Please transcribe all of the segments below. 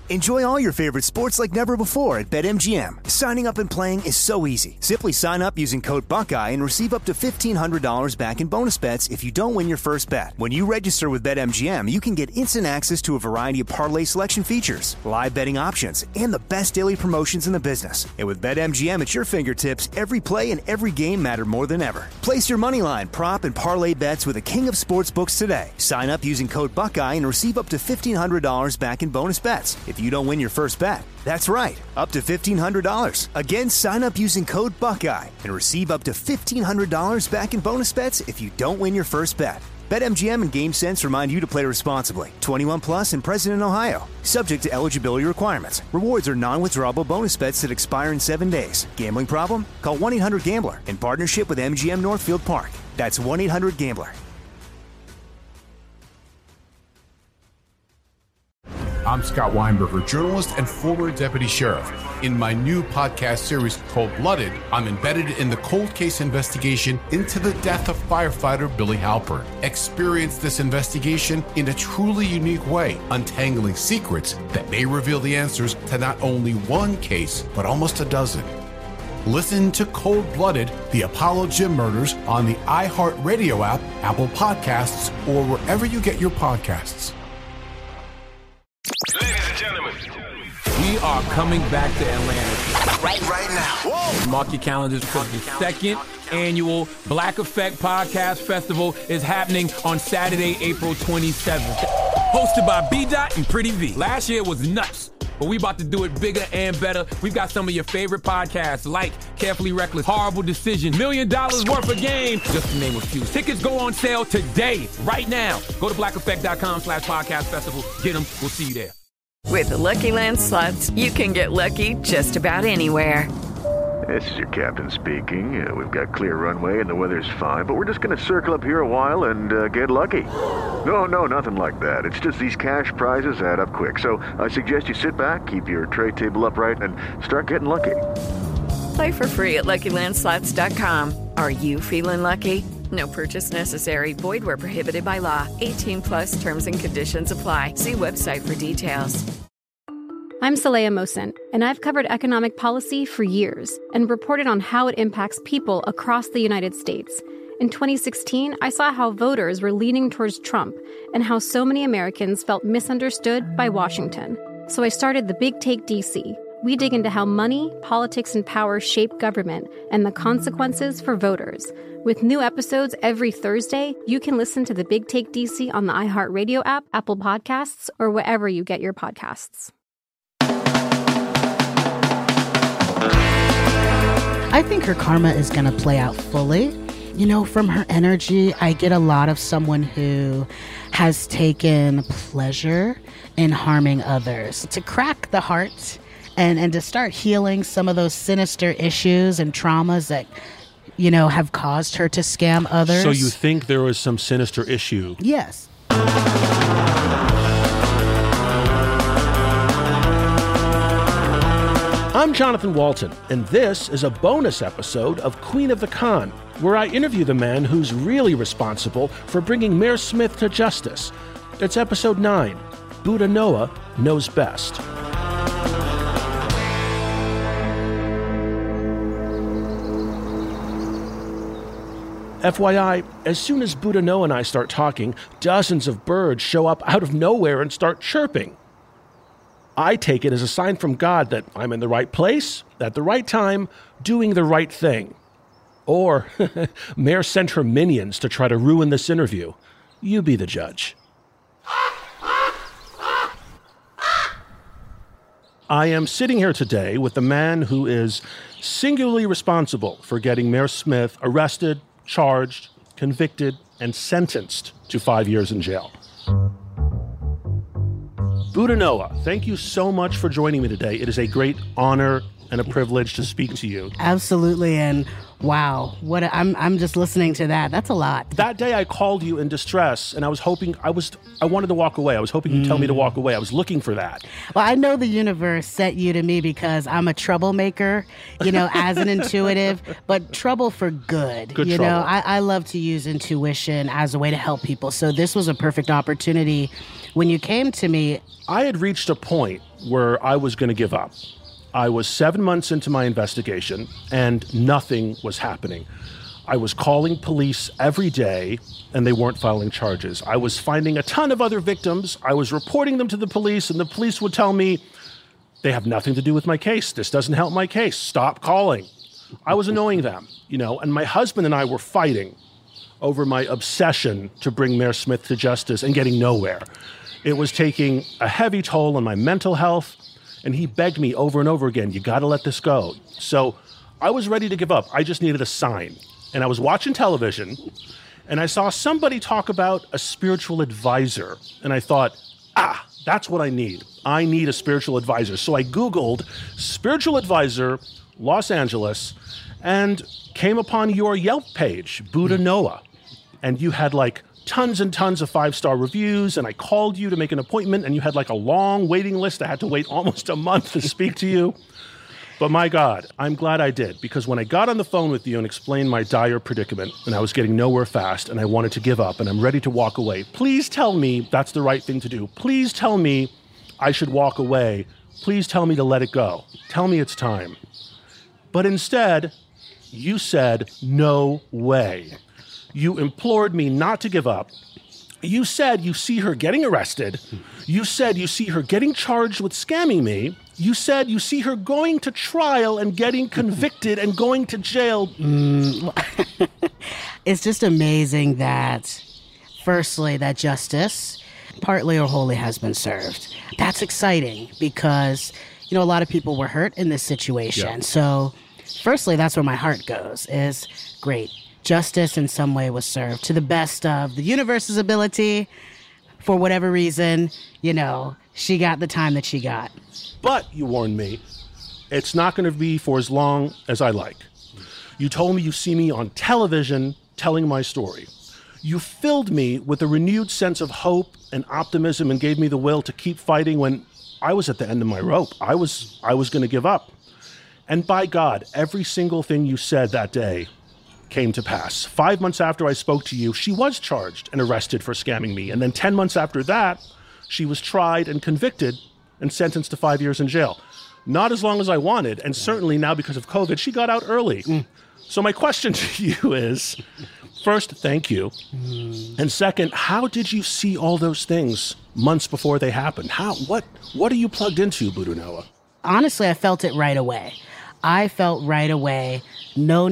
Enjoy all your favorite sports like never before at BetMGM. Signing up and playing is so easy. Simply sign up using code Buckeye and receive up to $1,500 back in bonus bets if you don't win your first bet. When you register with BetMGM, you can get instant access to a variety of parlay selection features, live betting options, and the best daily promotions in the business. And with BetMGM at your fingertips, every play and every game matter more than ever. Place your moneyline, prop, and parlay bets with the king of sportsbooks today. Sign up using code Buckeye and receive up to $1,500 back in bonus bets if you don't win your first bet. That's right, up to $1,500. Again, sign up using code Buckeye and receive up to $1,500 back in bonus bets if you don't win your first bet. BetMGM and GameSense remind you to play responsibly. 21 plus and present in Ohio. Subject to eligibility requirements. Rewards are non-withdrawable bonus bets that expire in 7 days. Gambling problem? Call 1-800-GAMBLER in partnership with MGM Northfield Park. That's 1-800-GAMBLER. I'm Scott Weinberger, journalist and former deputy sheriff. In my new podcast series, Cold Blooded, I'm embedded in the cold case investigation into the death of firefighter Billy Halpern. Experience this investigation in a truly unique way, untangling secrets that may reveal the answers to not only one case, but almost a dozen. Listen to Cold Blooded, The Apollo Gym Murders on the iHeartRadio app, Apple Podcasts, or wherever you get your podcasts. Ladies and gentlemen, we are coming back to Atlanta right now. Whoa. Mark your calendars because the second annual Black Effect Podcast Festival is happening on Saturday, April 27th. Hosted by B-Dot and Pretty V. Last year was nuts, but we about to do it bigger and better. We've got some of your favorite podcasts like Carefully Reckless, Horrible Decision, $1 Million Worth of Game, just to name a few. Tickets go on sale today, right now. Go to blackeffect.com/podcast festival. Get them. We'll see you there. With the Lucky Land Slots, you can get lucky just about anywhere. This is your captain speaking. We've got clear runway and the weather's fine, but we're just going to circle up here a while and get lucky. No, nothing like that. It's just these cash prizes add up quick. So I suggest you sit back, keep your tray table upright, and start getting lucky. Play for free at LuckyLandSlots.com. Are you feeling lucky? No purchase necessary. Void where prohibited by law. 18 plus terms and conditions apply. See website for details. I'm Saleha Mohsin, and I've covered economic policy for years and reported on how it impacts people across the United States. In 2016, I saw how voters were leaning towards Trump and how so many Americans felt misunderstood by Washington. So I started The Big Take DC. We dig into how money, politics, and power shape government and the consequences for voters. With new episodes every Thursday, you can listen to The Big Take DC on the iHeartRadio app, Apple Podcasts, or wherever you get your podcasts. I think her karma is going to play out fully. You know, from her energy, I get a lot of someone who has taken pleasure in harming others. To crack the heart and to start healing some of those sinister issues and traumas that, you know, have caused her to scam others. So you think there was some sinister issue? Yes. I'm Jonathan Walton, and this is a bonus episode of Queen of the Con, where I interview the man who's really responsible for bringing Mayor Smith to justice. It's episode 9, Buddha Noah Knows Best. FYI, as soon as Buddha Noah and I start talking, dozens of birds show up out of nowhere and start chirping. I take it as a sign from God that I'm in the right place, at the right time, doing the right thing. Or Mayor sent her minions to try to ruin this interview. You be the judge. I am sitting here today with the man who is singularly responsible for getting Mayor Smith arrested, charged, convicted, and sentenced to 5 years in jail. Buddha Noah, thank you so much for joining me today. It is a great honor and a privilege to speak to you. Absolutely. And Wow. I'm just listening to that. That's a lot. That day I called you in distress, and I was hoping, I wanted to walk away. I was hoping you'd tell me to walk away. I was looking for that. Well, I know the universe sent you to me because I'm a troublemaker, as an intuitive, but trouble for good. Good trouble. I love to use intuition as a way to help people. So this was a perfect opportunity. When you came to me, I had reached a point where I was going to give up. I was 7 months into my investigation, and nothing was happening. I was calling police every day, and they weren't filing charges. I was finding a ton of other victims. I was reporting them to the police, and the police would tell me, they have nothing to do with my case. This doesn't help my case. Stop calling. I was annoying them, and my husband and I were fighting over my obsession to bring Mayor Smith to justice and getting nowhere. It was taking a heavy toll on my mental health. And he begged me over and over again, you got to let this go. So I was ready to give up. I just needed a sign. And I was watching television, and I saw somebody talk about a spiritual advisor. And I thought, that's what I need. I need a spiritual advisor. So I Googled spiritual advisor, Los Angeles, and came upon your Yelp page, Buddha Noah. And you had tons and tons of 5-star reviews, and I called you to make an appointment, and you had a long waiting list. I had to wait almost a month to speak to you. But my God, I'm glad I did, because when I got on the phone with you and explained my dire predicament, and I was getting nowhere fast, and I wanted to give up, and I'm ready to walk away, please tell me that's the right thing to do. Please tell me I should walk away. Please tell me to let it go. Tell me it's time. But instead, you said, no way. You implored me not to give up. You said you see her getting arrested. You said you see her getting charged with scamming me. You said you see her going to trial and getting convicted and going to jail. It's just amazing that, firstly, that justice, partly or wholly, has been served. That's exciting because, a lot of people were hurt in this situation. Yeah. So, firstly, that's where my heart goes, is great. Justice in some way was served to the best of the universe's ability. For whatever reason, she got the time that she got. But you warned me, it's not going to be for as long as I like. You told me you see me on television telling my story. You filled me with a renewed sense of hope and optimism and gave me the will to keep fighting when I was at the end of my rope. I was going to give up. And by God, every single thing you said that day came to pass. 5 months after I spoke to you, she was charged and arrested for scamming me. And then 10 months after that, she was tried and convicted and sentenced to 5 years in jail. Not as long as I wanted, and certainly now because of COVID, she got out early. So my question to you is, first, thank you. And second, how did you see all those things months before they happened? What are you plugged into, Buddha Noah? Honestly, I felt it right away. I felt right away, no.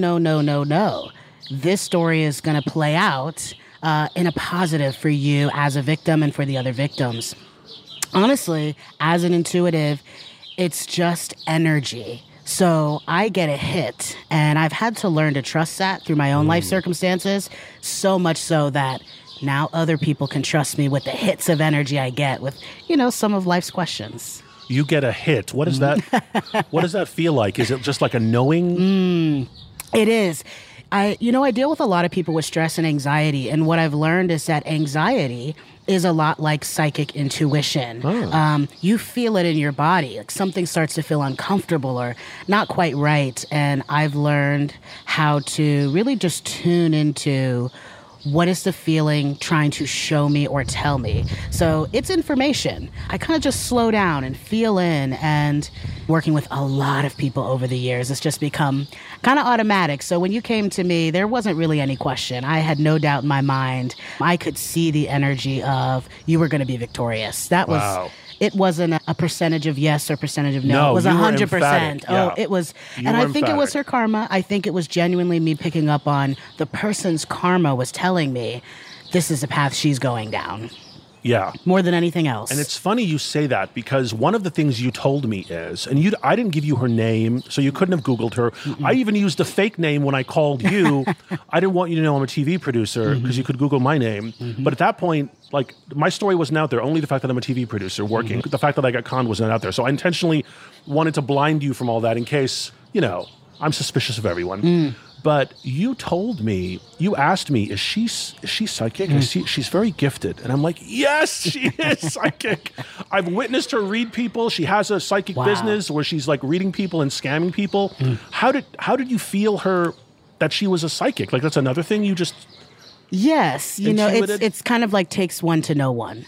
This story is going to play out in a positive for you as a victim and for the other victims. Honestly, as an intuitive, it's just energy. So I get a hit, and I've had to learn to trust that through my own life circumstances, so much so that now other people can trust me with the hits of energy I get with, some of life's questions. You get a hit. What is that? What does that feel like? Is it just like a knowing? It is. I deal with a lot of people with stress and anxiety, and what I've learned is that anxiety is a lot like psychic intuition. You feel it in your body. Like something starts to feel uncomfortable or not quite right, and I've learned how to really just tune into what is the feeling trying to show me or tell me? So it's information. I kind of just slow down and feel in, and working with a lot of people over the years, it's just become kind of automatic. So when you came to me, there wasn't really any question. I had no doubt in my mind. I could see the energy of you were going to be victorious. That was... Wow. It wasn't a percentage of yes or percentage of no. It was 100%. Yeah. It was, and I think it was her karma. I think it was genuinely me picking up on the person's karma was telling me this is the path she's going down. Yeah. More than anything else. And it's funny you say that, because one of the things you told me is, and I didn't give you her name, so you couldn't have Googled her. I even used a fake name when I called you. I didn't want you to know I'm a TV producer because you could Google my name. But at that point, my story wasn't out there. Only the fact that I'm a TV producer working. The fact that I got conned wasn't out there. So I intentionally wanted to blind you from all that in case, I'm suspicious of everyone. But you asked me, is she psychic? She's very gifted. And I'm like, yes, she is psychic. I've witnessed her read people. She has a psychic business where she's like reading people and scamming people. How did you feel that she was a psychic? Like, that's another thing you just... Yes, it's kind of like takes one to know one.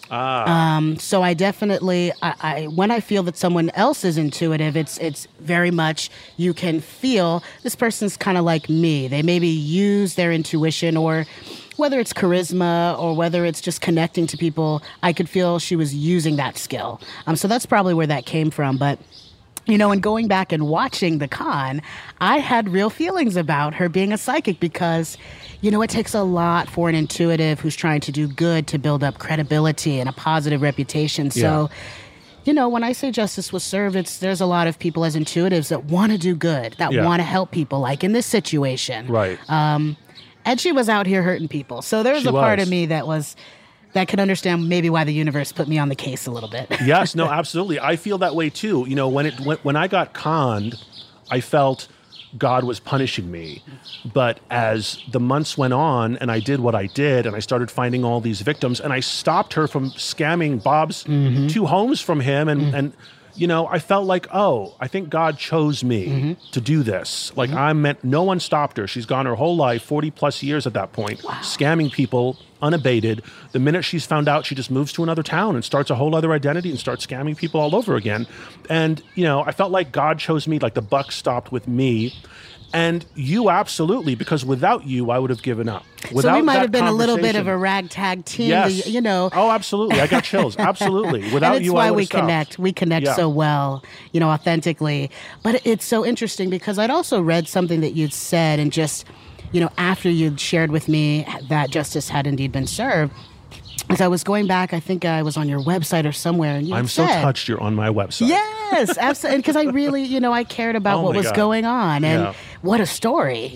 So I definitely, when I feel that someone else is intuitive, it's very much, you can feel this person's kind of like me. They maybe use their intuition, or whether it's charisma or whether it's just connecting to people, I could feel she was using that skill. So that's probably where that came from. But and going back and watching the con, I had real feelings about her being a psychic because, it takes a lot for an intuitive who's trying to do good to build up credibility and a positive reputation. So, when I say justice was served, there's a lot of people as intuitives that want to do good, that want to help people, like in this situation. Right. And she was out here hurting people. So there was a part of me that could understand maybe why the universe put me on the case a little bit. Yes, no, absolutely. I feel that way too. When I got conned, I felt God was punishing me. But as the months went on and I did what I did and I started finding all these victims and I stopped her from scamming Bob's 2 homes from him and I felt like, I think God chose me to do this. Like no one stopped her. She's gone her whole life, 40 plus years at that point, scamming people unabated. The minute she's found out, she just moves to another town and starts a whole other identity and starts scamming people all over again. And, I felt like God chose me, like the buck stopped with me. And you absolutely, because without you, I would have given up. So we might have been a little bit of a ragtag team. Yes. Oh, absolutely. I got chills. Absolutely. Without you, I would have stopped. And it's why we connect so well, authentically. But it's so interesting because I'd also read something that you'd said and just, after you'd shared with me that justice had indeed been served, as I was going back, I think I was on your website or somewhere. And I'm so touched you're on my website. Yes, absolutely. Because I really, I cared about what was going on. And what a story,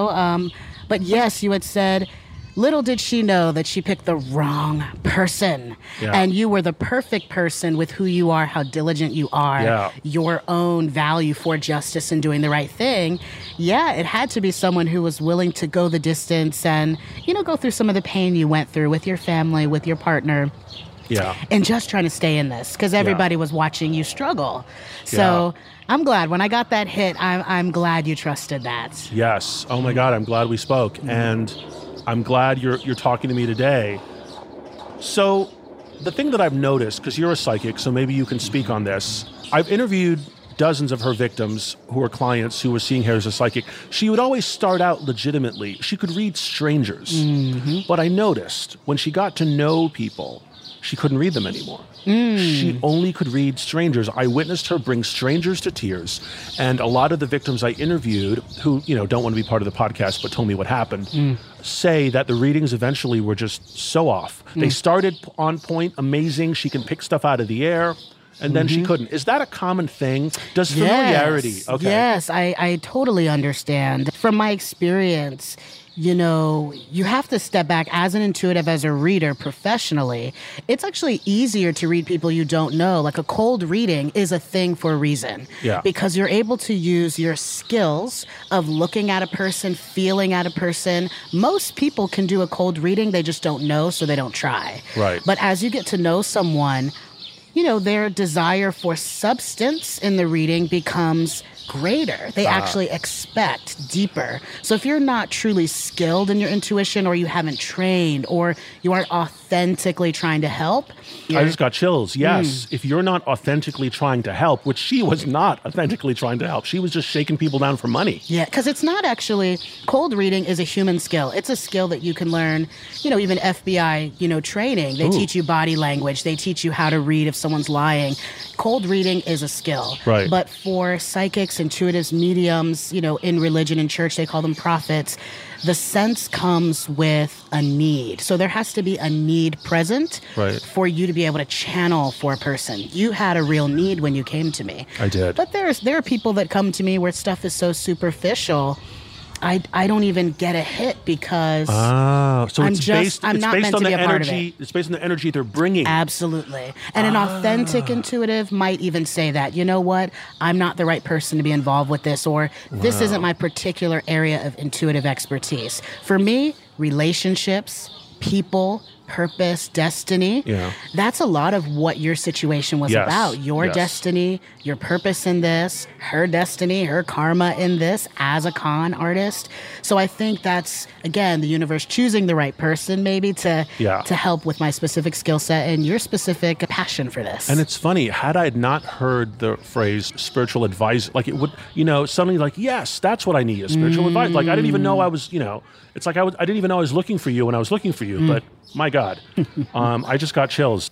But yes, you had said, little did she know that she picked the wrong person. Yeah. And you were the perfect person with who you are, how diligent you are, your own value for justice and doing the right thing. Yeah, it had to be someone who was willing to go the distance and, go through some of the pain you went through with your family, with your partner. Yeah. And just trying to stay in this because everybody was watching you struggle. So I'm glad when I got that hit, I'm glad you trusted that. Yes. Oh my God, I'm glad we spoke. And I'm glad you're talking to me today. So the thing that I've noticed, because you're a psychic, so maybe you can speak on this. I've interviewed dozens of her victims who were clients who were seeing her as a psychic. She would always start out legitimately. She could read strangers. But I noticed when she got to know people, she couldn't read them anymore. She only could read strangers. I witnessed her bring strangers to tears. And a lot of the victims I interviewed who, don't want to be part of the podcast but told me what happened, say that the readings eventually were just so off. They started on point, amazing. She can pick stuff out of the air. And then she couldn't. Is that a common thing? Does familiarity... Yes, yes, I totally understand. From my experience, you have to step back as an intuitive, as a reader professionally. It's actually easier to read people you don't know. Like a cold reading is a thing for a reason. Yeah. Because you're able to use your skills of looking at a person, feeling at a person. Most people can do a cold reading. They just don't know, so they don't try. Right. But as you get to know someone, their desire for substance in the reading becomes greater. They actually expect deeper. So if you're not truly skilled in your intuition, or you haven't trained, or you aren't authentically trying to help. I just got chills. Yes. If you're not authentically trying to help, which she was not authentically trying to help. She was just shaking people down for money. Yeah, because it's not actually, cold reading is a human skill. It's a skill that you can learn, even FBI, training. They teach you body language. They teach you how to read if someone's lying. Cold reading is a skill. Right. But for psychics, intuitives, mediums, in religion and church, they call them prophets. The sense comes with a need. So there has to be a need present for you to be able to channel for a person. You had a real need when you came to me. I did. But there are people that come to me where stuff is so superficial. I don't even get a hit because so I'm it's just based, I'm it's not based meant on to the be a part of energy. it. It's based on the energy they're bringing. Absolutely. And an authentic intuitive might even say that, you know what, I'm not the right person to be involved with this, or this isn't my particular area of intuitive expertise. For me, relationships, people, purpose, destiny. Yeah. That's a lot of what your situation was Yes. about. Your Yes. destiny, your purpose in this, her destiny, her karma in this as a con artist. So I think that's, again, the universe choosing the right person maybe to help with my specific skill set and your specific passion for this. And it's funny, had I not heard the phrase spiritual advisor, like it would, suddenly like, yes, that's what I need, a spiritual advisor. Like I didn't even know I was, it's like I didn't even know I was looking for you when I was looking for you, but my God, I just got chills.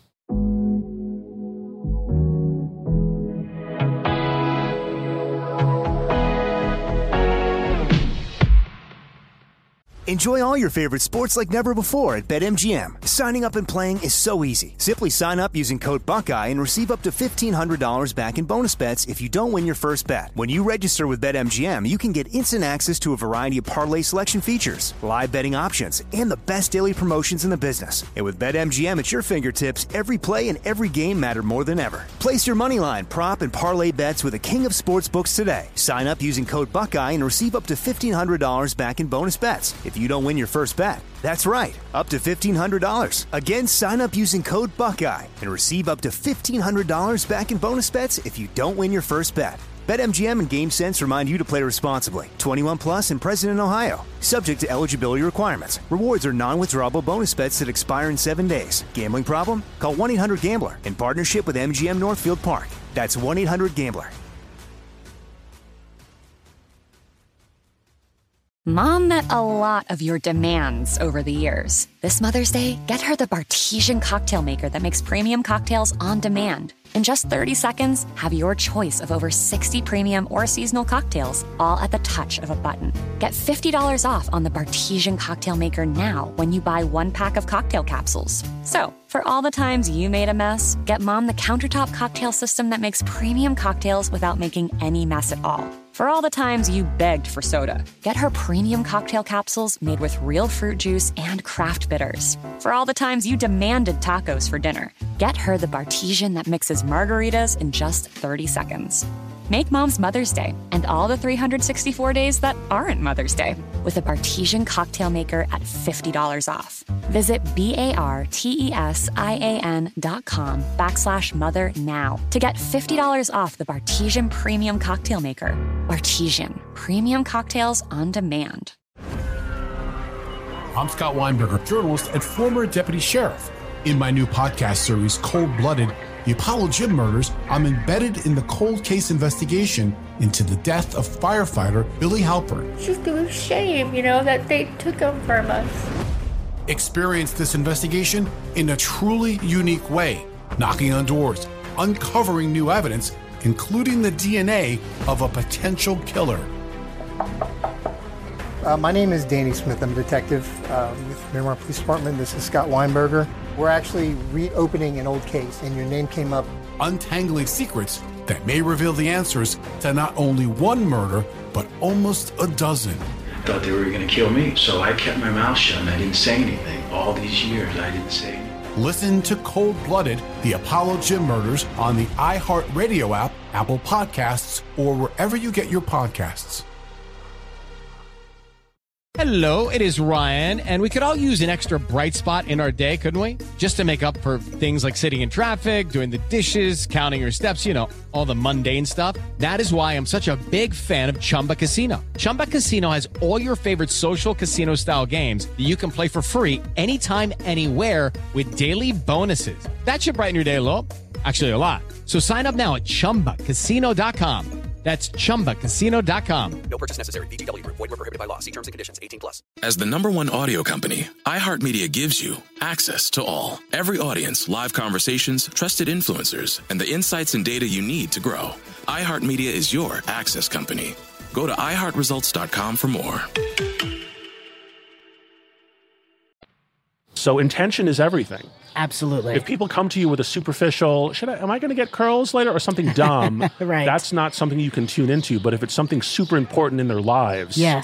Enjoy all your favorite sports like never before at BetMGM. Signing up and playing is so easy. Simply sign up using code Buckeye and receive up to $1,500 back in bonus bets if you don't win your first bet. When you register with BetMGM, you can get instant access to a variety of parlay selection features, live betting options, and the best daily promotions in the business. And with BetMGM at your fingertips, every play and every game matter more than ever. Place your moneyline, prop, and parlay bets with the king of sportsbooks today. Sign up using code Buckeye and receive up to $1,500 back in bonus bets if you don't win your first bet. That's right, up to $1,500. Again, sign up using code Buckeye and receive up to $1,500 back in bonus bets if you don't win your first bet. BetMGM and GameSense remind you to play responsibly. 21 plus and present in Ohio. Subject to eligibility requirements. Rewards are non-withdrawable bonus bets that expire in 7 days. Gambling problem? Call 1-800-GAMBLER in partnership with MGM Northfield Park. That's 1-800-GAMBLER. Mom met a lot of your demands over the years. This Mother's Day, get her the Bartesian cocktail maker that makes premium cocktails on demand. In just 30 seconds, have your choice of over 60 premium or seasonal cocktails, all at the touch of a button. Get $50 off on the Bartesian cocktail maker now when you buy 1 pack of cocktail capsules. So, for all the times you made a mess, get Mom the countertop cocktail system that makes premium cocktails without making any mess at all. For all the times you begged for soda, get her premium cocktail capsules made with real fruit juice and craft bitters. For all the times you demanded tacos for dinner, get her the Bartesian that mixes margaritas in just 30 seconds. Make Mom's Mother's Day and all the 364 days that aren't Mother's Day with a Bartesian cocktail maker at $50 off. Visit BARTESIAN.com/mother now to get $50 off the Bartesian Premium Cocktail Maker. Bartesian, premium cocktails on demand. I'm Scott Weinberger, journalist and former deputy sheriff. In my new podcast series, Cold Blooded, The Apollo Gym Murders, I'm embedded in the cold case investigation into the death of firefighter Billy Halpern. It's just a shame, that they took him from us. Experience this investigation in a truly unique way, knocking on doors, uncovering new evidence, including the DNA of a potential killer. My name is Danny Smith. I'm a detective with Miramar Police Department. This is Scott Weinberger. We're actually reopening an old case, and your name came up. Untangling secrets that may reveal the answers to not only one murder, but almost a dozen. I thought they were going to kill me, so I kept my mouth shut and I didn't say anything. All these years, I didn't say anything. Listen to Cold Blooded, The Apollo Gym Murders on the iHeartRadio app, Apple Podcasts, or wherever you get your podcasts. Hello, it is Ryan, and we could all use an extra bright spot in our day, couldn't we? Just to make up for things like sitting in traffic, doing the dishes, counting your steps, all the mundane stuff. That is why I'm such a big fan of Chumba Casino. Chumba Casino has all your favorite social casino-style games that you can play for free anytime, anywhere with daily bonuses. That should brighten your day a little. Actually, a lot. So sign up now at ChumbaCasino.com. That's ChumbaCasino.com. No purchase necessary. VGW Group. Void where prohibited by law. See terms and conditions. 18+. As the #1 audio company, iHeartMedia gives you access to all. Every audience, live conversations, trusted influencers, and the insights and data you need to grow. iHeartMedia is your access company. Go to iHeartResults.com for more. So intention is everything. Absolutely. If people come to you with a superficial, am I going to get curls later or something dumb? Right. That's not something you can tune into. But if it's something super important in their lives. Yes.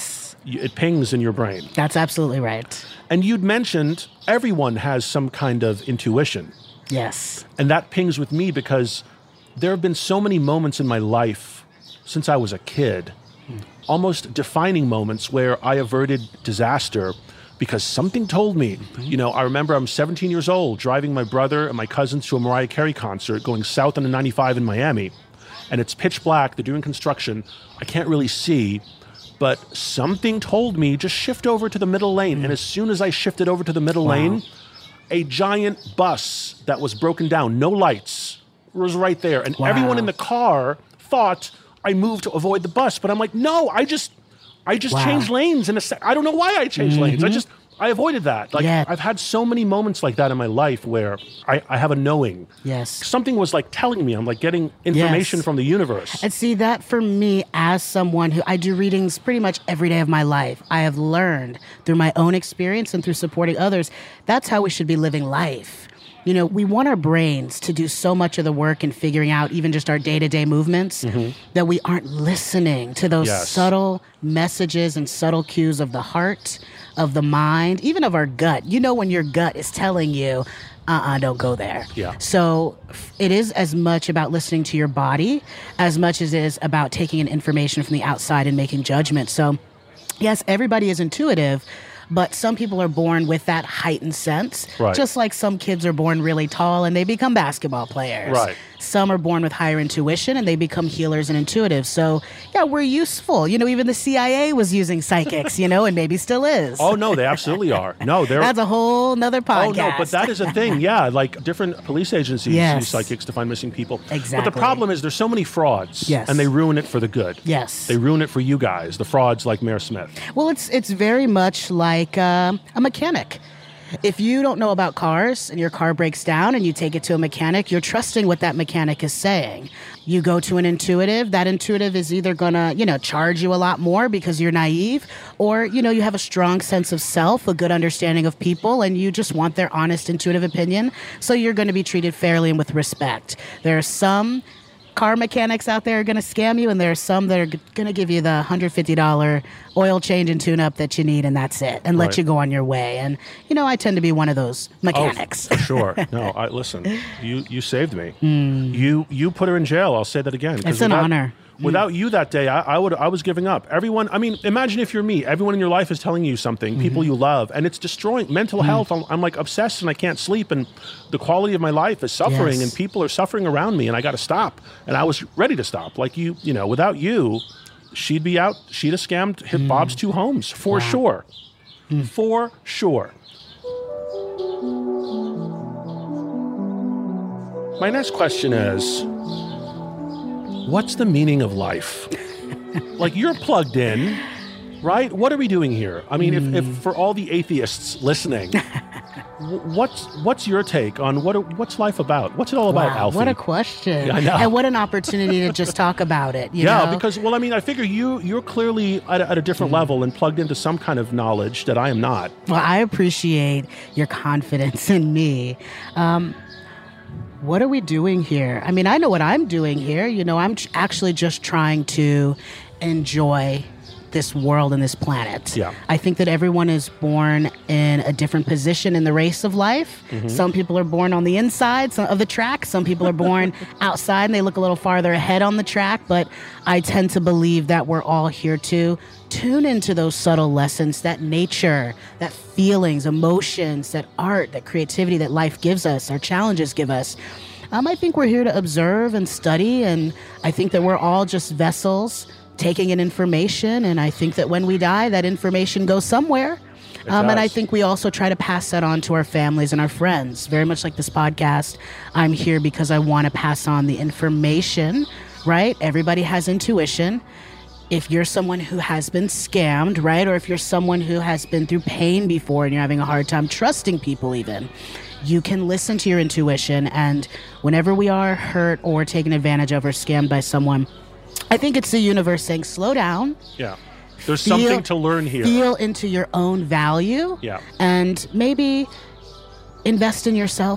it pings in your brain. That's absolutely right. And you'd mentioned everyone has some kind of intuition. Yes. And that pings with me because there have been so many moments in my life since I was a kid, almost defining moments where I averted disaster because something told me. You know, I remember I'm 17 years old, driving my brother and my cousins to a Mariah Carey concert, going south on the 95 in Miami. And it's pitch black, they're doing construction. I can't really see, but something told me just shift over to the middle lane. And as soon as I shifted over to the middle lane, a giant bus that was broken down, no lights, was right there. And everyone in the car thought I moved to avoid the bus. But I'm like, no, I just changed lanes in a I don't know why I changed lanes. I avoided that. Like I've had so many moments like that in my life where I have a knowing. Yes. Something was like telling me, I'm like getting information from the universe. And see, that for me, as someone who I do readings pretty much every day of my life, I have learned through my own experience and through supporting others, that's how we should be living life. You know, we want our brains to do so much of the work in figuring out even just our day-to-day movements that we aren't listening to those subtle messages and subtle cues of the heart, of the mind, even of our gut. You know when your gut is telling you, don't go there. Yeah. So it is as much about listening to your body as much as it is about taking in information from the outside and making judgments. So yes, everybody is intuitive, but some people are born with that heightened sense, just like some kids are born really tall and they become basketball players. Right. Some are born with higher intuition and they become healers and intuitives. So, yeah, we're useful. You know, even the CIA was using psychics, you know, and maybe still is. Oh, no, they absolutely are. No, that's a whole nother podcast. Oh, no, but that is a thing. Yeah, like different police agencies use psychics to find missing people. Exactly. But the problem is there's so many frauds. Yes. And they ruin it for the good. Yes. They ruin it for you guys, the frauds like Mayor Smith. Well, it's very much like a mechanic. If you don't know about cars and your car breaks down and you take it to a mechanic, you're trusting what that mechanic is saying. You go to an intuitive, that intuitive is either going to, charge you a lot more because you're naive, or, you have a strong sense of self, a good understanding of people, and you just want their honest, intuitive opinion. So you're going to be treated fairly and with respect. There are some car mechanics out there are going to scam you, and there are some that are going to give you the $150 oil change and tune-up that you need, and that's it, and let you go on your way. And, I tend to be one of those mechanics. Oh, for sure. No, listen, you saved me. You put her in jail. I'll say that again. It's an honor. Without you that day, I was giving up. Everyone, imagine if you're me. Everyone in your life is telling you something, people you love, and it's destroying mental health. I'm like obsessed and I can't sleep, and the quality of my life is suffering, and people are suffering around me, and I got to stop. And I was ready to stop. Like without you, she'd be out. She'd have scammed, hit Bob's 2 homes for sure. For sure. My next question is, what's the meaning of life? Like, you're plugged in, right? What are we doing here? If for all the atheists listening, what's your take on what's life about? What's it all about, Alfie? What a question. I know. And what an opportunity to just talk about it. You know? Because, I figure you're clearly at a different level and plugged into some kind of knowledge that I am not. Well, I appreciate your confidence in me. What are we doing here? I know what I'm doing here. I'm actually just trying to enjoy this world and this planet. Yeah. I think that everyone is born in a different position in the race of life. Some people are born on the inside of the track. Some people are born outside and they look a little farther ahead on the track. But I tend to believe that we're all here to tune into those subtle lessons, that nature, that feelings, emotions, that art, that creativity that life gives us, our challenges give us. I think we're here to observe and study, and I think that we're all just vessels taking in information, and I think that when we die, that information goes somewhere. And I think we also try to pass that on to our families and our friends. Very much like this podcast, I'm here because I want to pass on the information, right? Everybody has intuition. If you're someone who has been scammed, right? Or if you're someone who has been through pain before and you're having a hard time trusting people even, you can listen to your intuition. And whenever we are hurt or taken advantage of or scammed by someone, I think it's the universe saying, slow down. Yeah. There's something to learn here. Feel into your own value. Yeah. And maybe invest in yourself.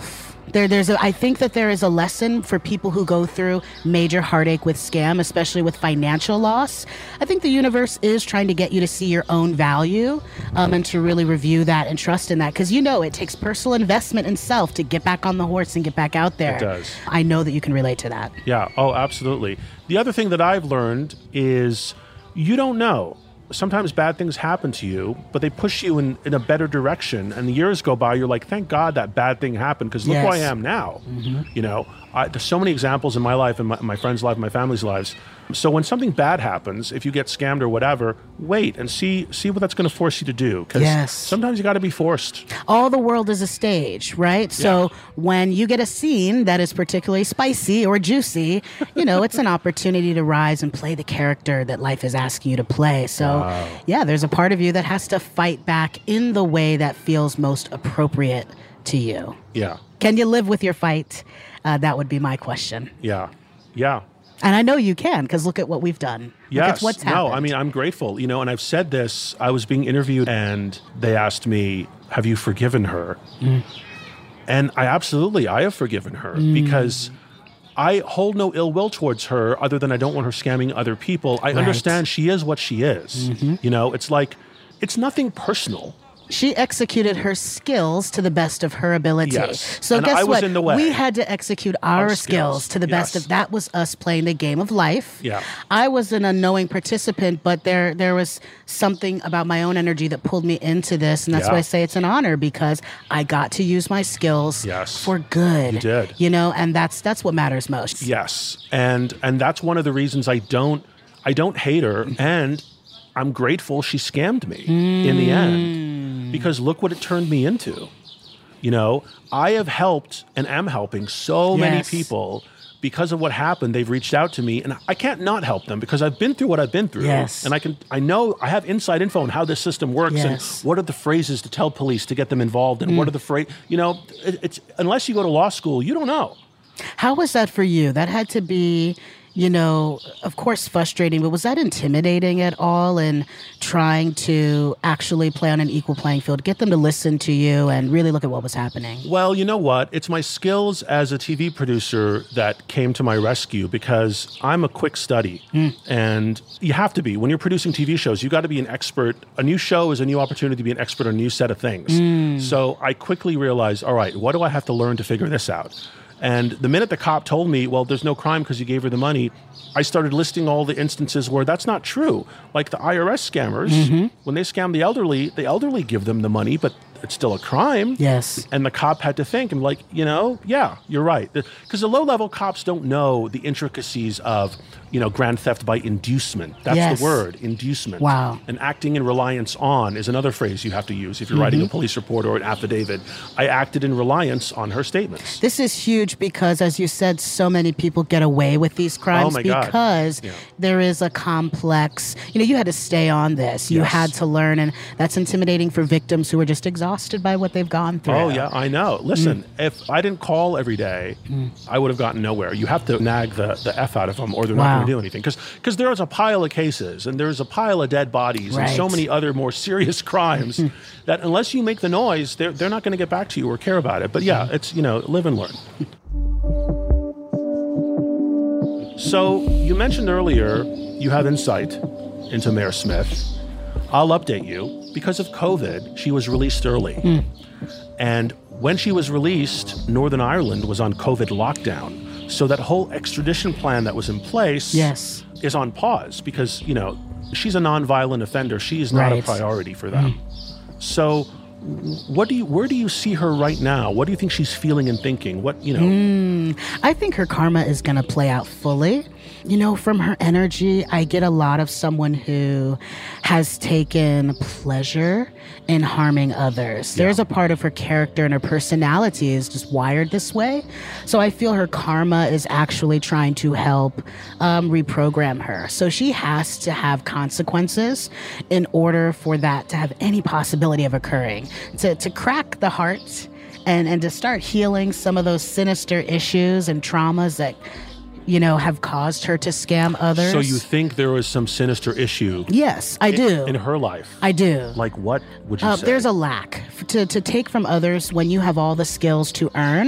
I think that there is a lesson for people who go through major heartache with scam, especially with financial loss. I think the universe is trying to get you to see your own value and to really review that and trust in that. Because it takes personal investment in self to get back on the horse and get back out there. It does. I know that you can relate to that. Yeah. Oh, absolutely. The other thing that I've learned is you don't know. Sometimes bad things happen to you, but they push you in a better direction. And the years go by, you're like, thank God that bad thing happened, because look who I am now. There's so many examples in my life and my friends' life, my family's lives. So when something bad happens, if you get scammed or whatever, wait and see what that's going to force you to do. Because sometimes you got to be forced. All the world is a stage, right? So when you get a scene that is particularly spicy or juicy, it's an opportunity to rise and play the character that life is asking you to play. So there's a part of you that has to fight back in the way that feels most appropriate to you. Yeah. Can you live with your fight? That would be my question. Yeah. Yeah. And I know you can, because look at what we've done. Yes. Look at what's happened. No, I mean, I'm grateful, and I've said this. I was being interviewed and they asked me, have you forgiven her? And I have forgiven her because I hold no ill will towards her other than I don't want her scamming other people. I understand she is what she is. It's like, it's nothing personal. She executed her skills to the best of her ability. Yes. So and guess I was what? in the way. We had to execute our skills to the best of. That was us playing the game of life. Yeah. I was an unknowing participant, but there was something about my own energy that pulled me into this, and that's why I say it's an honor, because I got to use my skills for good. You did. And that's what matters most. Yes. And that's one of the reasons I don't hate her, and I'm grateful she scammed me in the end, because look what it turned me into. I have helped and am helping so many people because of what happened. They've reached out to me, and I can't not help them because I've been through what I've been through. Yes. And I know I have inside info on how this system works and what are the phrases to tell police to get them involved, and what are the it's unless you go to law school, you don't know. How was that for you? That had to be, of course, frustrating, but was that intimidating at all in trying to actually play on an equal playing field, get them to listen to you and really look at what was happening? Well, you know what? It's my skills as a TV producer that came to my rescue, because I'm a quick study. And you have to be. When you're producing TV shows, you got to be an expert. A new show is a new opportunity to be an expert on a new set of things. So I quickly realized, all right, what do I have to learn to figure this out? And the minute the cop told me, well, there's no crime because you gave her the money, I started listing all the instances where that's not true. Like the IRS scammers, when they scam the elderly give them the money, but it's still a crime. Yes. And the cop had to think, and yeah, you're right. Because the low-level cops don't know the intricacies of, grand theft by inducement. That's the word, inducement. Wow. And acting in reliance on is another phrase you have to use if you're writing a police report or an affidavit. I acted in reliance on her statements. This is huge because, as you said, so many people get away with these crimes because there is a complex, you had to stay on this. You had to learn, and that's intimidating for victims who are just exhausted by what they've gone through. Oh, yeah, I know. Listen, if I didn't call every day, I would have gotten nowhere. You have to nag the F out of them, or they're not going to do anything. Because there's a pile of cases, and there's a pile of dead bodies, and so many other more serious crimes that unless you make the noise, they're not going to get back to you or care about it. But yeah, it's, live and learn. So you mentioned earlier you have insight into Mayor Smith. I'll update you. Because of COVID, she was released early. And when she was released, Northern Ireland was on COVID lockdown. So that whole extradition plan that was in place is on pause because, she's a nonviolent offender. She is not a priority for them. So where do you see her right now? What do you think she's feeling and thinking? I think her karma is going to play out fully. From her energy, I get a lot of someone who has taken pleasure in harming others. There's a part of her character and her personality is just wired this way. So I feel her karma is actually trying to help reprogram her. So she has to have consequences in order for that to have any possibility of occurring. To crack the heart and to start healing some of those sinister issues and traumas that have caused her to scam others. So you think there was some sinister issue? Yes, I do. In her life? I do. Like what would you say? There's a lack. To take from others when you have all the skills to earn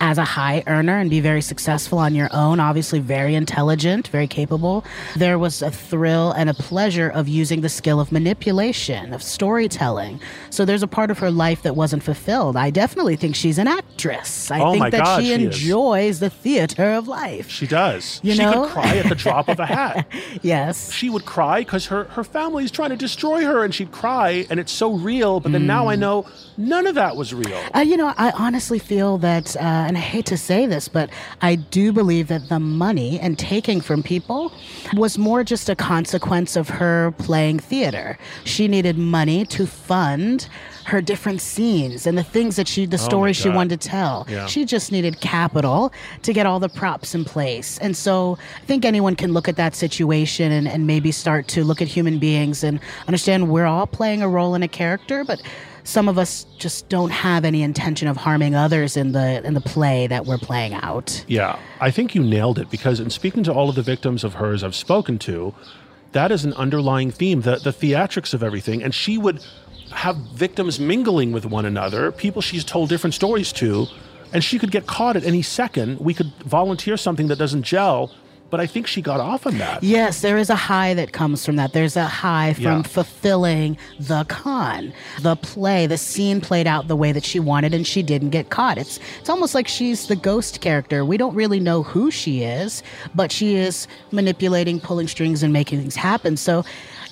as a high earner and be very successful on your own, obviously very intelligent, very capable. There was a thrill and a pleasure of using the skill of manipulation, of storytelling. So there's a part of her life that wasn't fulfilled. I definitely think she's an actress. I think that she enjoys the theater of life. She does. You she know? could cry at the drop of a hat. Yes. She would cry because her family is trying to destroy her, and she'd cry, and it's so real. But then now I know none of that was real. I honestly feel that, and I hate to say this, but I do believe that the money and taking from people was more just a consequence of her playing theater. She needed money to fund her different scenes and the things that the stories she wanted to tell. Yeah. She just needed capital to get all the props in place. And so I think anyone can look at that situation and maybe start to look at human beings and understand we're all playing a role in a character, but some of us just don't have any intention of harming others in the play that we're playing out. Yeah, I think you nailed it, because in speaking to all of the victims of hers I've spoken to, that is an underlying theme, the theatrics of everything. And she would have victims mingling with one another, people she's told different stories to, and she could get caught at any second. We could volunteer something that doesn't gel, but I think she got off on that. Yes, there is a high that comes from that. There's a high from fulfilling the con. The play, the scene played out the way that she wanted, and she didn't get caught. It's almost like she's the ghost character. We don't really know who she is, but she is manipulating, pulling strings, and making things happen. So,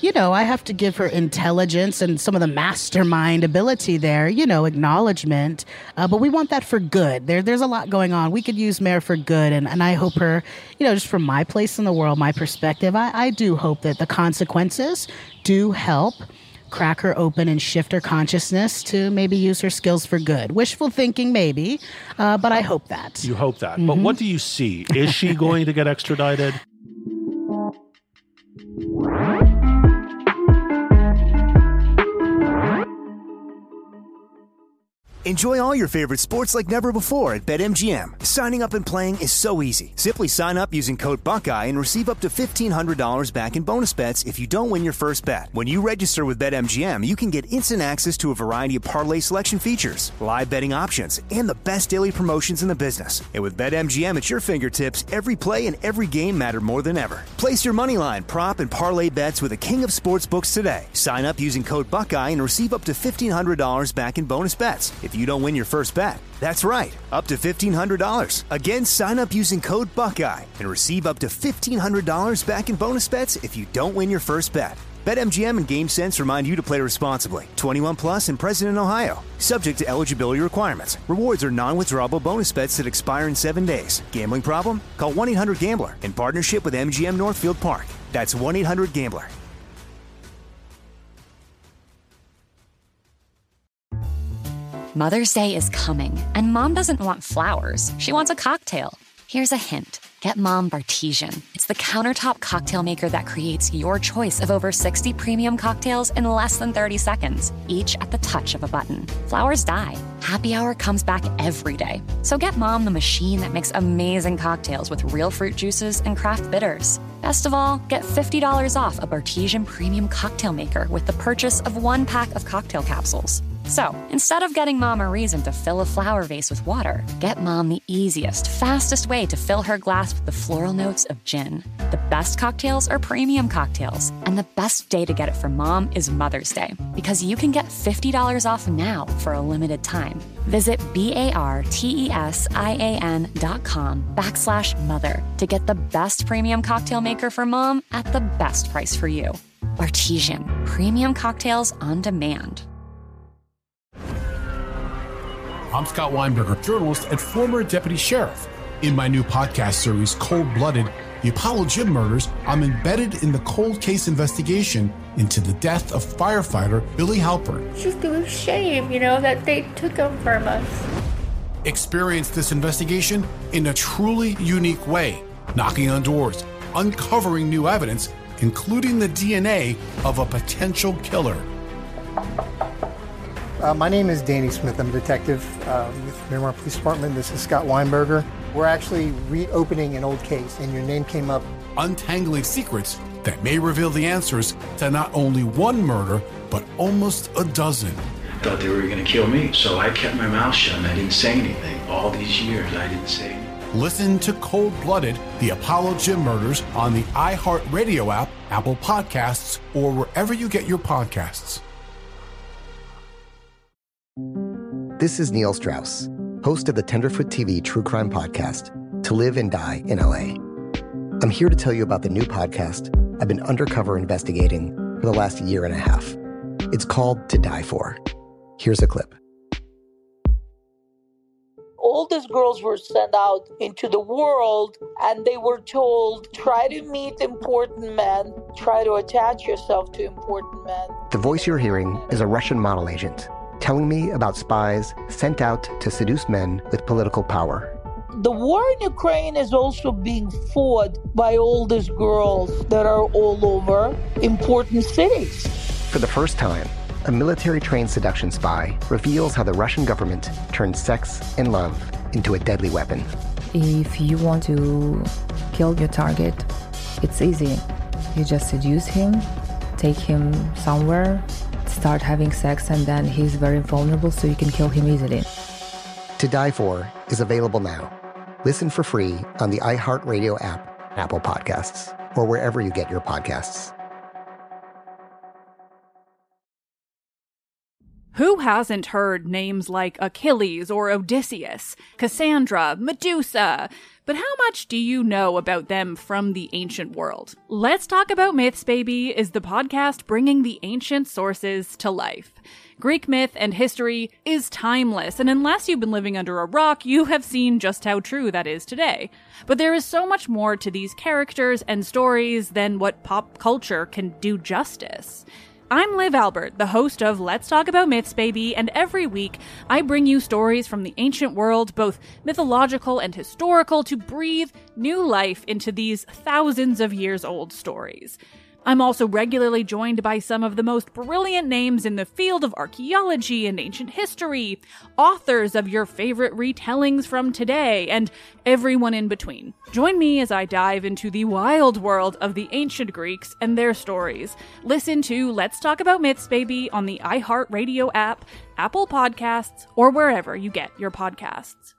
I have to give her intelligence and some of the mastermind ability there, acknowledgement. But we want that for good. There's a lot going on. We could use Mare for good. And I hope her, just from my place in the world, my perspective, I do hope that the consequences do help crack her open and shift her consciousness to maybe use her skills for good. Wishful thinking, maybe, but I hope that. You hope that. Mm-hmm. But what do you see? Is she going to get extradited? Enjoy all your favorite sports like never before at BetMGM. Signing up and playing is so easy. Simply sign up using code Buckeye and receive up to $1,500 back in bonus bets if you don't win your first bet. When you register with BetMGM, you can get instant access to a variety of parlay selection features, live betting options, and the best daily promotions in the business. And with BetMGM at your fingertips, every play and every game matter more than ever. Place your moneyline, prop, and parlay bets with the king of sportsbooks today. Sign up using code Buckeye and receive up to $1,500 back in bonus bets if you don't win your first bet. That's right, up to $1,500. Again, sign up using code Buckeye and receive up to $1,500 back in bonus bets if you don't win your first bet. BetMGM and GameSense remind you to play responsibly. 21 plus and present in Ohio. Subject to eligibility requirements. Rewards are non-withdrawable bonus bets that expire in 7 days. Gambling problem? Call 1-800-GAMBLER in partnership with MGM Northfield Park. That's 1-800-GAMBLER. Mother's Day is coming, and Mom doesn't want flowers. She wants a cocktail. Here's a hint. Get Mom Bartesian. It's the countertop cocktail maker that creates your choice of over 60 premium cocktails in less than 30 seconds, each at the touch of a button. Flowers die. Happy Hour comes back every day. So get Mom the machine that makes amazing cocktails with real fruit juices and craft bitters. Best of all, get $50 off a Bartesian premium cocktail maker with the purchase of 1 pack of cocktail capsules. So, instead of getting Mom a reason to fill a flower vase with water, get Mom the easiest, fastest way to fill her glass with the floral notes of gin. The best cocktails are premium cocktails, and the best day to get it for Mom is Mother's Day, because you can get $50 off now for a limited time. Visit BARTESIAN.com/mother to get the best premium cocktail maker for Mom at the best price for you. Bartesian, premium cocktails on demand. I'm Scott Weinberger, journalist and former deputy sheriff. In my new podcast series, Cold Blooded, The Apollo Gym Murders, I'm embedded in the cold case investigation into the death of firefighter Billy Halpern. It's just a shame, that they took him from us. Experience this investigation in a truly unique way, knocking on doors, uncovering new evidence, including the DNA of a potential killer. My name is Danny Smith. I'm a detective with Miramar Police Department. This is Scott Weinberger. We're actually reopening an old case, and your name came up. Untangling secrets that may reveal the answers to not only one murder, but almost a dozen. thought they were going to kill me. So I kept my mouth shut and I didn't say anything. All these years, I didn't say anything. Listen to Cold Blooded, The Apollo Gym Murders on the iHeartRadio app, Apple Podcasts, or wherever you get your podcasts. This is Neil Strauss, host of the Tenderfoot TV true crime podcast, To Live and Die in LA. I'm here to tell you about the new podcast I've been undercover investigating for the last year and a half. It's called To Die For. Here's a clip. All these girls were sent out into the world and they were told, try to meet important men, try to attach yourself to important men. The voice you're hearing is a Russian model agent telling me about spies sent out to seduce men with political power. The war in Ukraine is also being fought by all these girls that are all over important cities. For the first time, a military-trained seduction spy reveals how the Russian government turned sex and love into a deadly weapon. If you want to kill your target, it's easy. You just seduce him, take him somewhere, start having sex, and then he's very vulnerable, so you can kill him easily. To Die For is available now. Listen for free on the iHeartRadio app, Apple Podcasts, or wherever you get your podcasts. Who hasn't heard names like Achilles or Odysseus, Cassandra, Medusa? But how much do you know about them from the ancient world? Let's Talk About Myths, Baby is the podcast bringing the ancient sources to life. Greek myth and history is timeless, and unless you've been living under a rock, you have seen just how true that is today. But there is so much more to these characters and stories than what pop culture can do justice. I'm Liv Albert, the host of Let's Talk About Myths, Baby, and every week I bring you stories from the ancient world, both mythological and historical, to breathe new life into these thousands of years old stories. I'm also regularly joined by some of the most brilliant names in the field of archaeology and ancient history, authors of your favorite retellings from today, and everyone in between. Join me as I dive into the wild world of the ancient Greeks and their stories. Listen to Let's Talk About Myths, Baby on the iHeartRadio app, Apple Podcasts, or wherever you get your podcasts.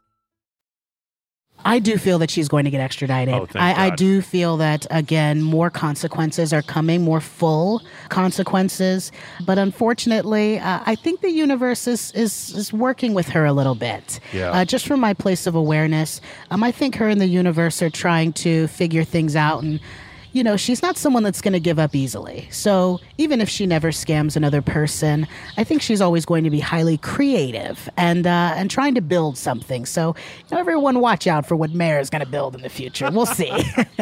I do feel that she's going to get extradited. Oh, thank I God. do feel that, again, more consequences are coming, more full consequences. But unfortunately, I think the universe is working with her a little bit. Yeah. Just from my place of awareness, I think her and the universe are trying to figure things out. And, you know, she's not someone that's going to give up easily. So even if she never scams another person, I think she's always going to be highly creative and trying to build something. So, you know, everyone watch out for what Mare is going to build in the future. We'll see.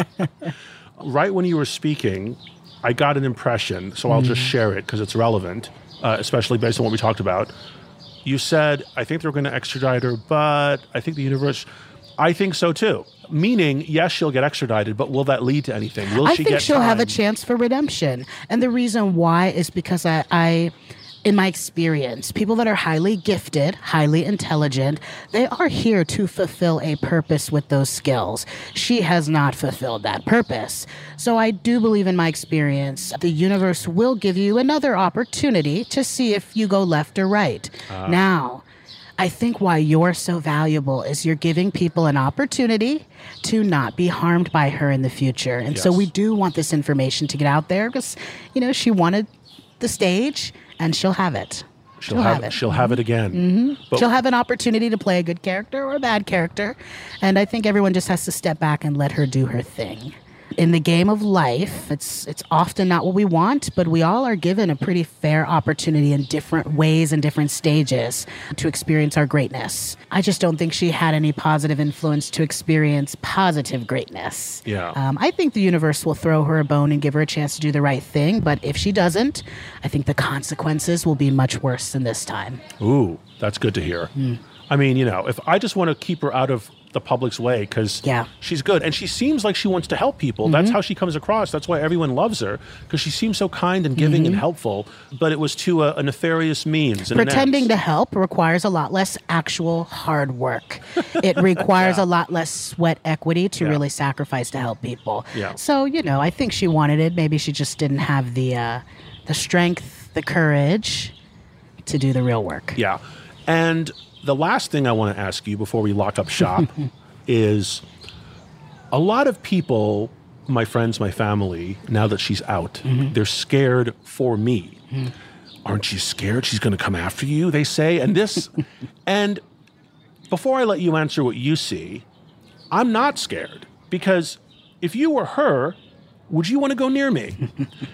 Right when you were speaking, I got an impression, so I'll just share it because it's relevant, especially based on what we talked about. You said, I think they're going to extradite her, but I think the universe... I think so too. Meaning, yes, she'll get extradited, but will that lead to anything? Will she get I think she'll have a time? chance for redemption. And the reason why is because I in my experience, people that are highly gifted, highly intelligent, they are here to fulfill a purpose with those skills. She has not fulfilled that purpose. So I do believe in my experience, the universe will give you another opportunity to see if you go left or right. Now, I think why you're so valuable is you're giving people an opportunity to not be harmed by her in the future. And so we do want this information to get out there because, you know, she wanted the stage and she'll have it. She'll have it. She'll have it again. But She'll have an opportunity to play a good character or a bad character. And I think everyone just has to step back and let her do her thing. In the game of life, it's often not what we want, but we all are given a pretty fair opportunity in different ways and different stages to experience our greatness. I just don't think she had any positive influence to experience positive greatness. Yeah. I think the universe will throw her a bone and give her a chance to do the right thing, but if she doesn't, I think the consequences will be much worse than this time. Ooh, that's good to hear. I mean, you know, if I just want to keep her out of the public's way because she's good and she seems like she wants to help people. That's how she comes across. That's why everyone loves her, because she seems so kind and giving and helpful, but it was to a nefarious means. And Pretending to help requires a lot less actual hard work. It requires a lot less sweat equity to really sacrifice to help people. Yeah. So, you know, I think she wanted it. Maybe she just didn't have the strength, the courage to do the real work. Yeah. And the last thing I want to ask you before we lock up shop is a lot of people, my friends, my family, now that she's out, they're scared for me. Aren't you scared she's going to come after you, they say? And this, and before I let you answer what you see, I'm not scared, because if you were her, would you want to go near me?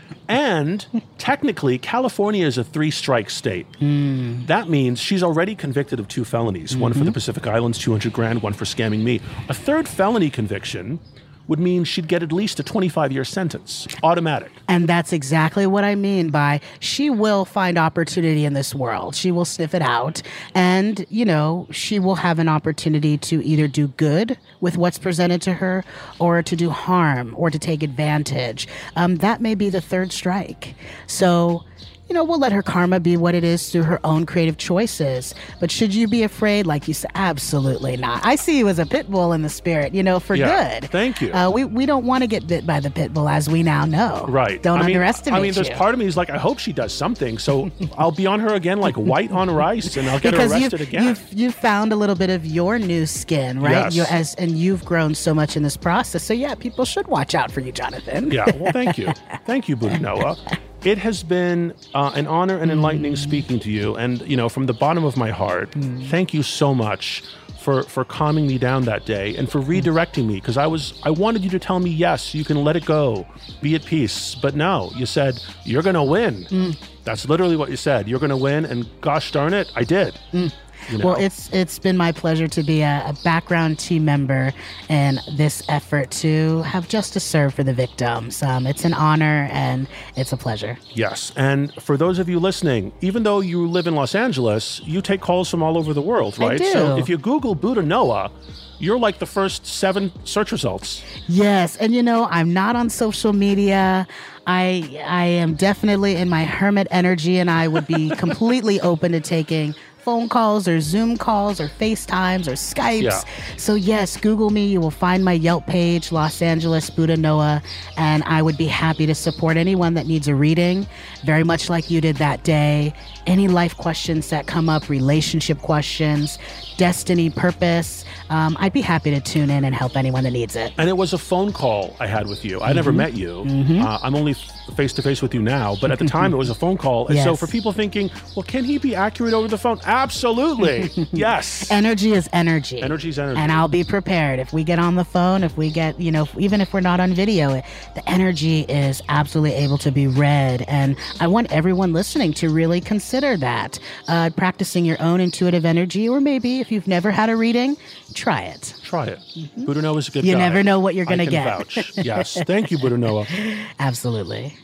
And technically, California is a 3-strike state. That means she's already convicted of 2 felonies, one for the Pacific Islands, $200,000, one for scamming me. A third felony conviction would mean she'd get at least a 25-year sentence, automatic. And that's exactly what I mean by she will find opportunity in this world. She will sniff it out. And, you know, she will have an opportunity to either do good with what's presented to her or to do harm or to take advantage. That may be the third strike. So, you know, we'll let her karma be what it is through her own creative choices. But should you be afraid? Like you said, absolutely not. I see you as a pit bull in the spirit, you know, for good. Thank you. We don't want to get bit by the pit bull, as we now know. Right. Don't underestimate I mean, there's you. part of me is like, I hope she does something. So I'll be on her again like white on rice, and I'll get her arrested again. You've found a little bit of your new skin, right? Yes. And you've grown so much in this process. So yeah, people should watch out for you, Jonathan. Yeah, well, thank you. Thank you, Buddha Noah. It has been an honor and enlightening speaking to you. And, you know, from the bottom of my heart, thank you so much for calming me down that day and for redirecting me. Because I wanted you to tell me, yes, you can let it go, be at peace. But no, you said, you're going to win. That's literally what you said. You're going to win. And gosh darn it, I did. You know? Well, it's been my pleasure to be a background team member in this effort to have justice served for the victims. It's an honor and it's a pleasure. Yes. And for those of you listening, even though you live in Los Angeles, you take calls from all over the world, right? I do. So if you Google Buddha Noah, you're like the first 7 search results. Yes. And, you know, I'm not on social media. I am definitely in my hermit energy, and I would be completely open to taking phone calls or Zoom calls or FaceTimes or Skypes. Yeah. So yes, Google me. You will find my Yelp page, Los Angeles Buddha Noah, and I would be happy to support anyone that needs a reading, very much like you did that day. Any life questions that come up, relationship questions, destiny, purpose, I'd be happy to tune in and help anyone that needs it. And it was a phone call I had with you. I never met you. I'm only face-to-face with you now, but at the time it was a phone call. And so for people thinking, well, can he be accurate over the phone? Absolutely. Yes. Energy is energy. Energy is energy. And I'll be prepared. If we get on the phone, if we get, you know, even if we're not on video, the energy is absolutely able to be read. And I want everyone listening to really consider that. Practicing your own intuitive energy, or maybe if you've never had a reading, try it. Try it. Buddha Noah is a good guy. You never know what you're going to get. Vouch. Yes. Thank you, Buddha Noah. Absolutely.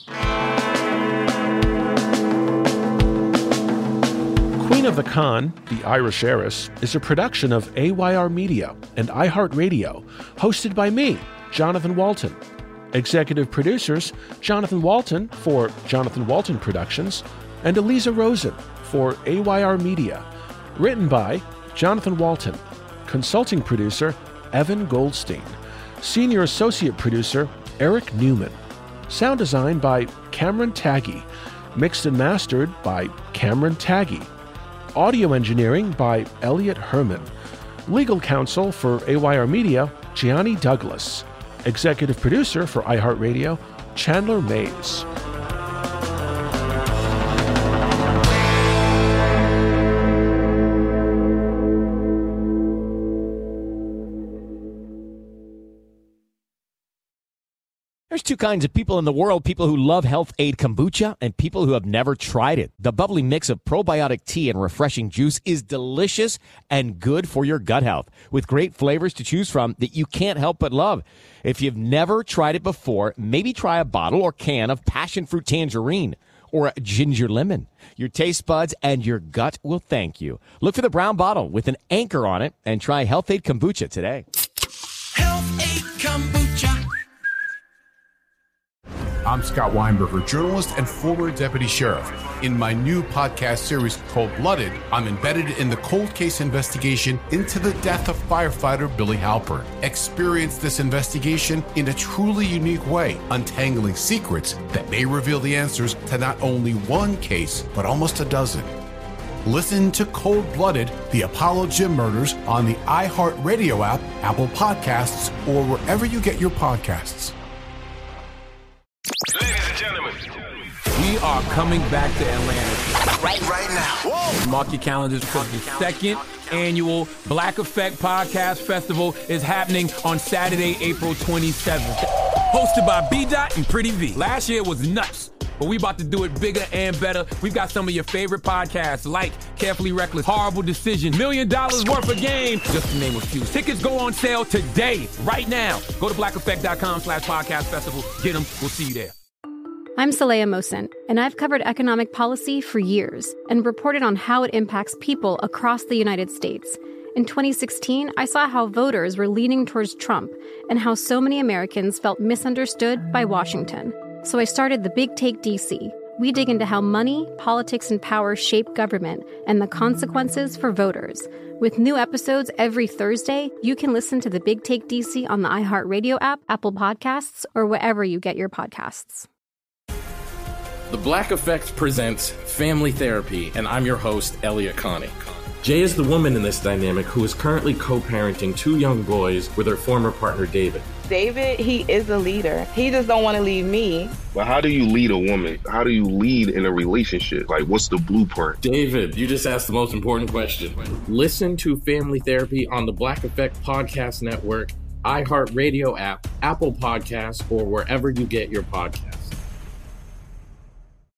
Queen of the Con, the Irish Heiress, is a production of AYR Media and iHeartRadio, hosted by me, Jonathan Walton. Executive producers, Jonathan Walton for Jonathan Walton Productions, and Eliza Rosen for AYR Media. Written by Jonathan Walton. Consulting producer, Evan Goldstein. Senior Associate Producer, Eric Newman. Sound design by Cameron Taggy. Mixed and mastered by Cameron Taggy. Audio engineering by Elliot Herman. Legal counsel for AYR Media, Gianni Douglas. Executive producer for iHeartRadio, Chandler Mays. There's 2 kinds of people in the world, people who love Health Aid Kombucha and people who have never tried it. The bubbly mix of probiotic tea and refreshing juice is delicious and good for your gut health, with great flavors to choose from that you can't help but love. If you've never tried it before, maybe try a bottle or can of passion fruit tangerine or a ginger lemon. Your taste buds and your gut will thank you. Look for the brown bottle with an anchor on it and try Health Aid Kombucha today. Health Aid Kombucha. I'm Scott Weinberger, journalist and former deputy sheriff. In my new podcast series called Blooded, I'm embedded in the cold case investigation into the death of firefighter Billy Halpern. Experience this investigation in a truly unique way, untangling secrets that may reveal the answers to not only one case, but almost a dozen. Listen to Cold Blooded, The Apollo Gym Murders on the iHeartRadio app, Apple Podcasts, or wherever you get your podcasts. Ladies and gentlemen, we are coming back to Atlanta Right now. Whoa. Mark your calendars because the second annual Black Effect Podcast Festival is happening on Saturday, April 27th. Hosted by B-Dot and Pretty V. Last year was nuts, but we about to do it bigger and better. We've got some of your favorite podcasts like Carefully Reckless, Horrible Decision, $1 Million Worth of Game, just to name a few. Tickets go on sale today, right now. Go to blackeffect.com/podcast festival. Get them. We'll see you there. I'm Saleha Mohsin, and I've covered economic policy for years and reported on how it impacts people across the United States. In 2016, I saw how voters were leaning towards Trump and how so many Americans felt misunderstood by Washington. So I started The Big Take DC. We dig into how money, politics, and power shape government and the consequences for voters. With new episodes every Thursday, you can listen to The Big Take DC on the iHeartRadio app, Apple Podcasts, or wherever you get your podcasts. The Black Effect presents Family Therapy, and I'm your host, Elliot Connie. Jay is the woman in this dynamic who is currently co-parenting 2 young boys with her former partner, David. David, he is a leader. He just don't want to leave me. But how do you lead a woman? How do you lead in a relationship? Like, what's the blueprint? David, you just asked the most important question. Listen to Family Therapy on the Black Effect Podcast Network, iHeartRadio app, Apple Podcasts, or wherever you get your podcasts.